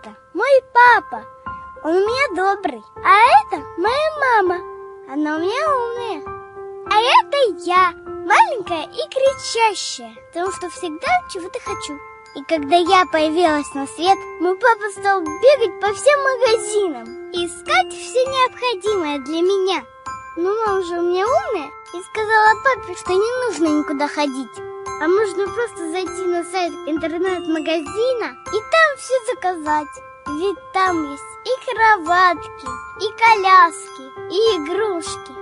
это мой папа. Он у меня добрый. А это моя мама. Она у меня умная. А это я, маленькая и кричащая, потому что всегда чего-то хочу. И когда я появилась на свет, мой папа стал бегать по всем магазинам и искать все необходимое для меня. Но мама же у меня умная и сказала папе, что не нужно никуда ходить, а можно просто зайти на сайт интернет-магазина и там все заказать. Ведь там есть и кроватки, и коляски, и игрушки,